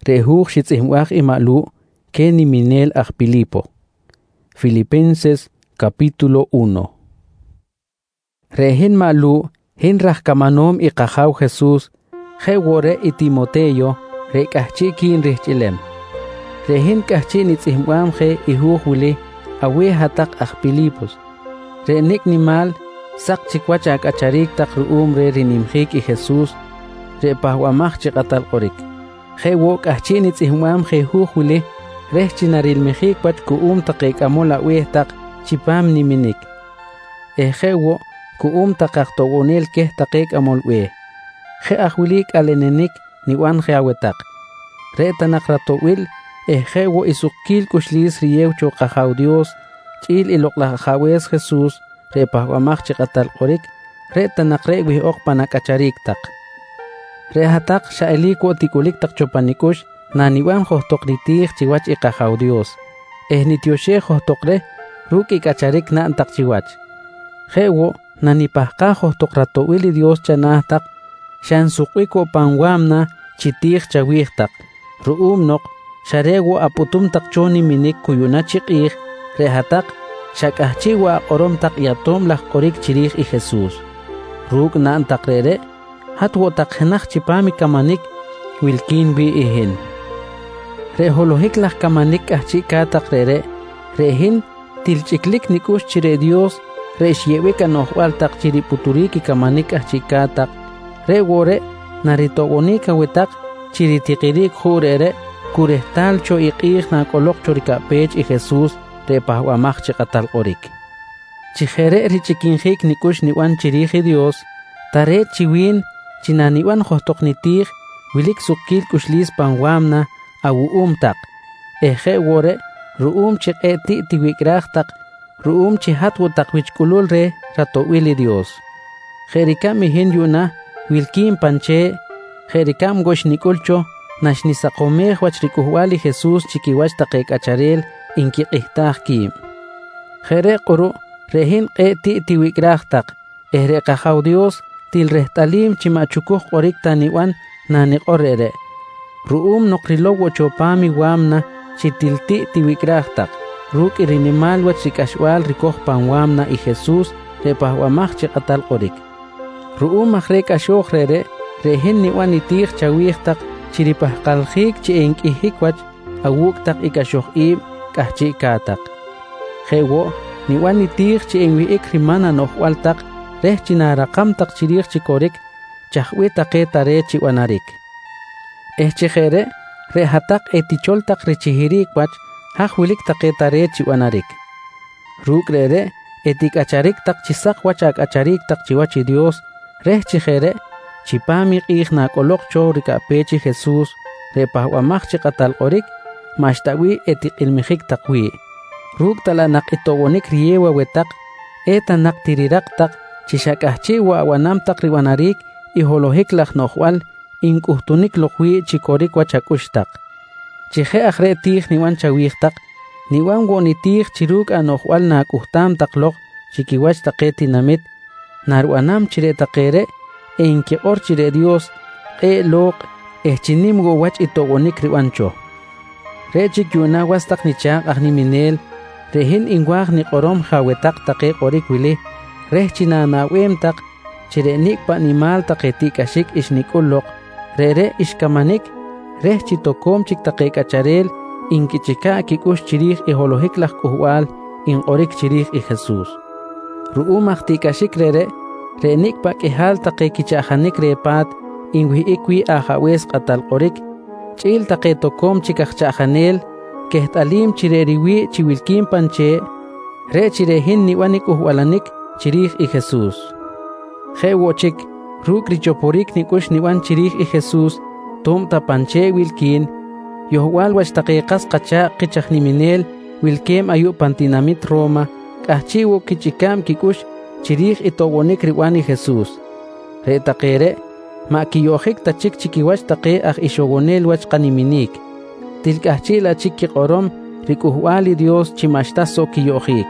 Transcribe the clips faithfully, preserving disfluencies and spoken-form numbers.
rehuj xitzihmuaj imalu que ni minel aj Filipo. Filipenses capítulo uno. Rehin malu hin rajkamanom y qajaw Jesús, jewore y Timoteo, re kahchikin richilem. Rehin kahchi nitzihmuam je y huj awe hatak aj Filipos. Re nik nimal sak chikwachak acharik tak ruum re rinimjik y Jesús, re pahwamaj chikatal qorik. Jewo kahchi nitzihmuam je huj wili, reh chinarilmijik pach kuum takik amola weh tak chipam niminik. E jewo kuum takak togonel keh takik amol weh. Je ahwilik alenenik niwan je awetak. Re tanak ratowil, e jewo isukil kushlis riyew chokajaw Dios, chil iloklajawes Jesús, re pahwamaj chikatal qorik, re tanak re wih ok panakacharik tak. Re hatak shaeliko tikulik tak chopanikush, naniwan hohtokritih chiwach iqajaw Dios. Eh nitioshe hohtokre, ruk ikacharik na antak chiwach. Jewo, nanipahka hohtokratowili Dios chanahtak, shan sukwiko panwamna chitih chawihtak. Ruum nok, sharewo aputum tak choni minik kuyunachik ih, rehatak, shakahchiwa orom tak yatom lah korik chirih i Jesús. Ruk na antak rere, hatwo tak henach chipami kamanik, wilkin bi ihin. Reholohik lah kamanik kahchi katak rere, rehin tilchiklik nikush chire Dios, re shieweka nohwal tak chiri puturiki kamanik kahchi katak, re wore naritogonika wetak chiri tikirik jurere, kurehtal cho iqih na kolok chorikapech i Jesús, re pahwamaj chikatal qorik. Chijere richikinjik nikush niwan chiriji Dios, tare chiwin chinaniwan hohtoknitih, wilik sukil kushlis panwamna, awu umtak, eje wore, ruum chiketi tiwikrachtak, ruum chihatwo tak wichkulul re, rato wili Dios. Jerikam mihin yuna, wilkim panche, jerikam gosh nikulcho, nashnisakomeh wachrikuhwali Jesús chikiwach takek acharel, inkikihtak kim. Jere kuru, rehin eti tiwikrachtak, ehre kajaw Dios, tilrehtalim chimachukuh qorik taniwan, nanikorere. Ruum nokrilowo chopami wamna chitilti tiwikrachtak. Ruk irinimal wachikashwal rikoh panwamna y Jesús repahwamaj chikatal qorik. Ruum majrek ashojrere rehin niwan itih chawihtak chiripahkaljik chi enkihik wach awuktak ikashohim kahchi katak. Jewo niwan itih chi enwiik rimana nohwaltak reh chinarakamtak chirih chikorik chahwitake tare chiwanarik. Echejere, rehatak eticholtak rechihirik wach, hajwilik taketare chiwanarik. Rukrere, etikacharik tak chisak wachak acharik tak chiwachi Dios, rechejere, chipamik igna kolok chorika pechi Jesús, repahwamaj chikatal qorik, mashtawi etikilmijik takwi. Ruk talanak itowonik riewa wetak, etanak tirirak tak, chishakahchiwa awanam tak riwanarik, iholohik lak nohwal, inkuhtunik lokwi chikorik wachakushtak. Chije ajre tih niwan chawihtak, niwan wonitih chiruk anohwal na kuhtam taklok chikiwach taketi namit, naruanam chire takere, e inkior chire Dios, e lok, e chinim go wach itogonik riwancho. Re chikyuna wastak nichak agniminel, rehin ingwag ni korom hawetak take korik wili, re chinanawem tak, chire nikpa nimal taketi kashik ishnikulok, rere ishkamanik, reh chitokom chiktakek acharel, inkichika kikush chirih iholohik lak kuhwal, in orik chirih i Jesús. Ruumach tikashik rere, re nikpa kihal takekichahanik repat, in wi ikwi ahawes katal orik, chil taketokom chikachachanel, kehtalim chireriwi chiwilkim panche, re chirehin niwanik uhwalanik, chirih i Jesús. Jewo chik, ruk richoporik nikush niwan chirih i Jesús, tum tapanche wilkin, yohwal wach taqiqas qacha qichach niminel, wilkem ayu pantinamit Roma, kahchiwo kichikam kikush, chirih itowonik riwani Jesús. Re taqere, ma kiyohik tachik chikiwach taqe aj ishogonel wach qaniminik. Tilkahchila chiki qorom, rikuhwali Dios chimashtaso kiyohik.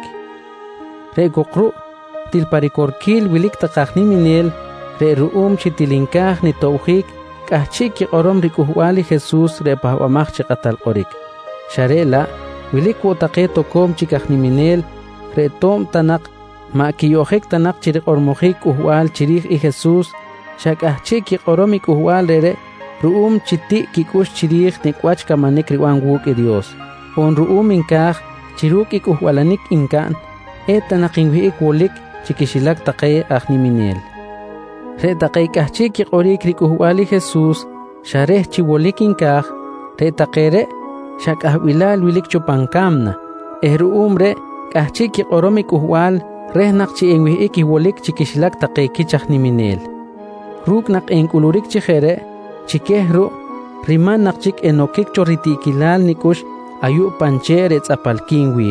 Re kukru, tilparikorkil wilik taqaj niminel, re ruum chitilinkaj ni tawjik, kahchi ki qorom rikuhwali Jesús repahwamach chiqatal qorik sharela wilik wotaqe tokom chikajniminel retom tanak ma kiyojek tanak chiri qormojik uhwal chirij i Jesús shakahchi ki qorom ikuhwal rere ruum chiti kikush chirij nikwach kamanik riwan wuk i Dios on ruum inkaj chiruk ikuhwalanik inkan etanakinwiik wolik chikishilak taqe ajniminel re taqe kahchi ki qorik rikuhwali Jesús shareh chiwolik inkaj re taqere shakahwilal wilik chupankamna ehruum re kahchi ki qorom ikuhwal rehnak chi enwiik iwolik chikishilak taqe kichajniminel ruk nak enkulurik chijere chikehru riman nak chik enokik choritikilal nikush ayu panchere tzapalkinwi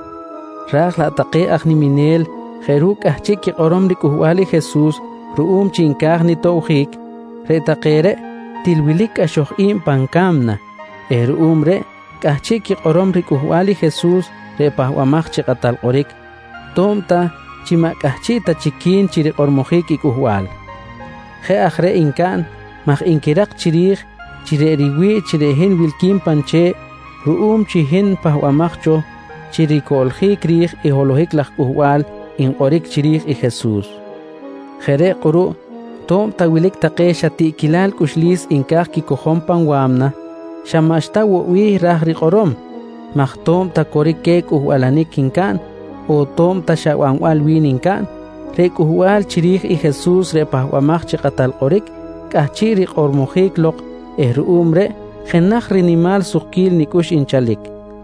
raj la taqe ajniminel jeru kahchi ki qorom rikuhwali Jesús ruum chinkaj ni towjik re taqere tilwilik ashohim pankamna eruum re kahchi ki qorom rikuhwali Jesús re pahwamaj chiqatal qorik tomta chima kahchi ta chikin chiri qormojik ikuhwal je ajre inkan maj inkirak chirij chire riwi chire hin wilkin panche ruum chihin pahwamajcho chiri koljik rij iholohik laj kuhwal in qorik chirij i Jesús jere quru tom tawilik taqe shati kilal kushlis inkaj kikojon panwamna shamashta wowi raj riqorom maj tom ta korik ke kuhwalanik inkan o tom ta shawanwal win inkan re kuhwal chirij i Jesús re pahwamaj chiqatal qorik kahchi riqormojik loq ehruum re jenaj rinimal suqil nikush inchalik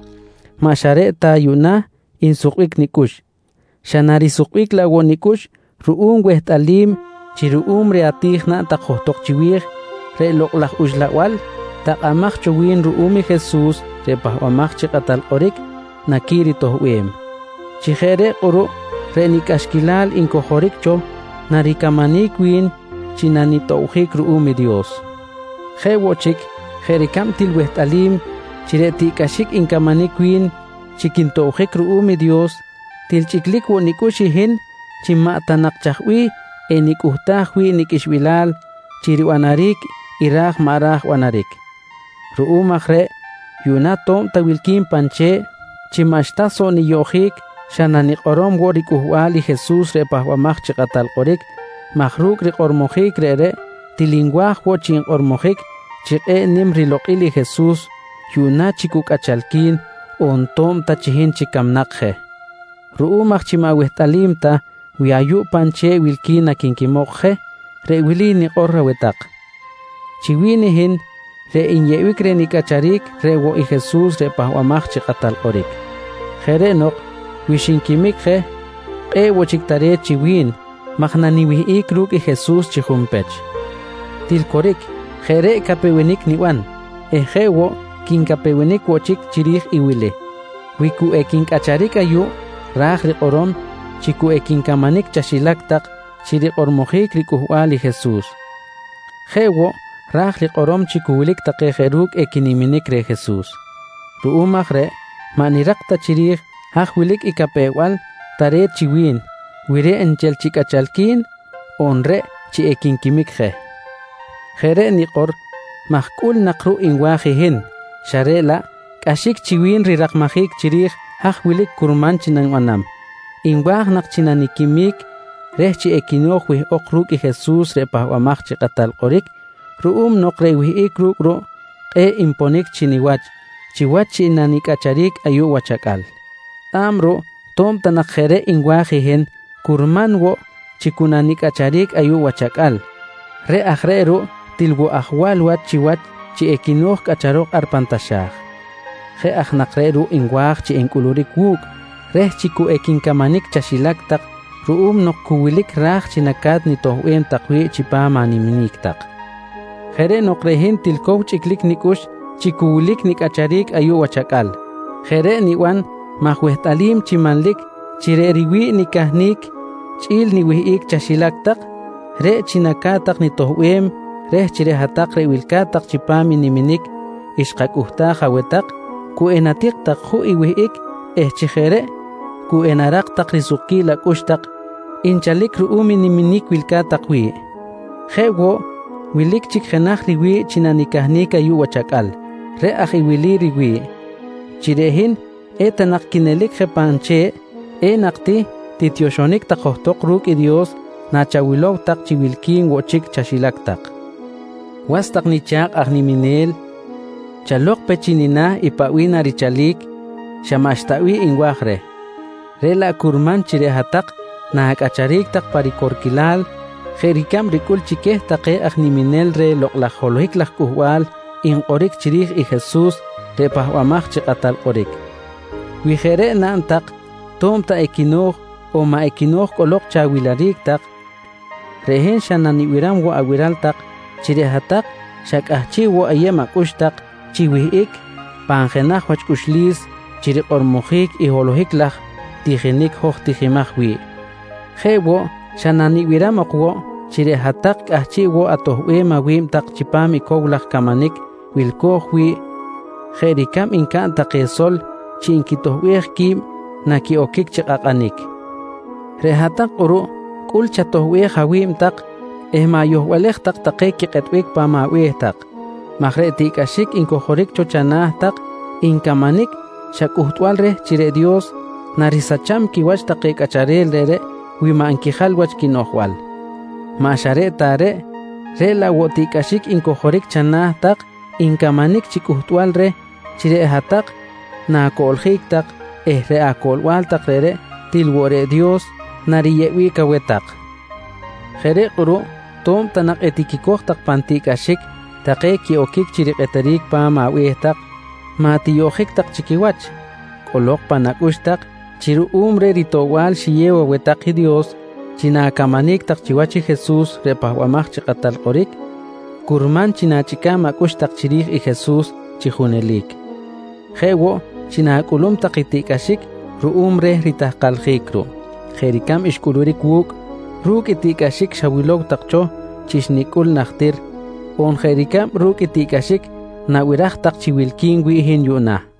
mashare ta yuna insuqik nikush shanari suqik lawo nikush ruum wehtalim chiruum re atijna taqohtok chiwij re loqlaj uxlawal taqamaj chowin ruumi Jesús re pahwamaj chiqatal qorik nakiri tohwem chijere quru re nikashkilal inkojorikcho narikamanik win chinani towjik ruumi Dios jewochik jerikam tilwehtalim chire tikashik inkamanik win chikintowjik ruumi Dios tilchiklik wo nikushihin chimatanak chahwi enikuhtajwi nikishwilal chiriwanarik iraj maraj wanarik ruumaj re yunatom tawilkin panche chimashtaso niyojik shanani qorom wo rikuhwali Jesús re pahwamaj chiqatal qorik majruk riqormojik rere tilingwaj wo chinqormojik chiqe nim riloqili Jesús yuna chikuk'achalkin ontom ta chihin chikamnaqje ruumaj chimawehtalimta wiayu panche wilkina kinkimokje re wili niqorra wetaq chiwinihin re inyewik re nikacharik re wo i Jesús re pahwamaj chiqatal qorik jere noq wishinkimikje qe wochiktare chiwin majnaniwi'ik ruk i Jesús chijumpech tilkorik jere kapewenik niwan ejewo kinkapewenik wochik chirij iwile wiku ekinkacharik ayu raj riqorom chiku ekinkamanik chashilak taq chiriqormojik rikuhwali Jesús jewo raj riqorom chikuwilik taqe jeruk ekiniminik re Jesús ruumaj re manirakta chirij hajwilik ikapewal tare chiwin wire enchel chikachalkin onre chi ekinkimikje jere niqor majk'ul naqru inwajihin sharela k'ashik chiwin riraqmajik chirij hajwilik kurman chinanwanam inwaj naq chinanikimik rej chi ekinoj wih oq ruk i Jesús re pahwamaj chiqatal qorik ruum noq re wih'ik ruk ru q'e imponik chiniwach chiwach chinanik'acharik ayu wachak'al amru tom tanak jere inwajihin kurman wo chikunanik'acharik ayu wachak'al re ajre ru tilwo ajwal wat chiwach chi ekinoj k'acharok arpantashaj je ajnaq re ru inwaj chi enk'ulurik wuk rej chiku ekinkamanik chashilak taq ruum noq kuwilik raj chinakat nitohwem taqwi chipamaniminik taq jere noq rehin tilkow ch'iklik nikush chikuwilik nik'acharik ayu wachak'al jere niwan majwehtalim chimanlik chire riwi nikajnik ch'il niwij'ik chashilak taq re chinakat taq nitohwem rej chire hataq re wilkat taq chipaminiminik ixqak'ujtaj awetaq ku enatiq taq ju iwij'ik eh chijere ku enaraq taq risuqil ak'ux taq inchalik ru'umi niminik wilkat taq wi jewo wilik chik jenaj riwi chinanikahnika yu wachakal, re ajiwili riwi. Chirehin, e tanak kinelik jepanche, e nakti, titioshonik takohtok ruk i Dios, na chawilok tak chiwilkin wochik chashilaktak. Wastak ni chak agniminel, chalok pechinina ipawina richalik, shamashtawi inwahre. Rela kurman chirehatak, na akacharik tak parikorkilal, jerikam rikul chikeh take agniminel re loklajolohik lahkuhwal, in orik chirih i Jesús, repahwamach chikatal orik. Wijere na antak, tom ta ekinoh, o ma ekinoh kolok chawilarik tak, rehen shananiwiram wo awiral tak, chirehatak, shakahchi wo ayema kushtak, chiwihik, panjenaj wachkushlis, chirikormojik i holohik lach, tijenik hoch tijimahwi. Jewo, shananiwiram okwo, chirehatak ahchi wo atohwe mawim tak chipam ikowlach kamanik, wilkohwi, jerikam inkan takesol, chinkitohweh kim, naki okik chikakanik. Rehatak uru, kul chatohweh hawim tak, ehmayohwalech tak takek kiketwik pamaweh tak. Mahretik ashik inkohorik chochanah tak, inkamanik, shakuhtwalre chire Dios, narisacham kiwach takek acharel rere, wima ankihal wach kinohwal. Mashare tare, re la wotik ashik inkohorik chanah tak, inkamanik chikuhtwalre, chire hatak, na kolhik tak, eh re akolwal tak rere, tilwore Dios, nariyewi kawetak. Jere kuru, tom tanak etikikoh tak pantik ashik, take ki okik chirik etarik pa mawih tak, matiyohik tak chikiwach, kolok panakush tak, chiru umre ritowal shiyewa wetak hi Dios, chinakamanik tak chiwachi Jesús repahwamach chikatal korik, kurman chinachika makush tak chirih i Jesús chihunelik. Jewo, chinakulum tak itikashik, ru umre ritahkalhikru. Jerikam ishkulurik wuk, ruk itikashik shawilog takcho, chishnikul naktir, on jerikam ruk itikashik, nawirah tak chiwilkin wihin yuna.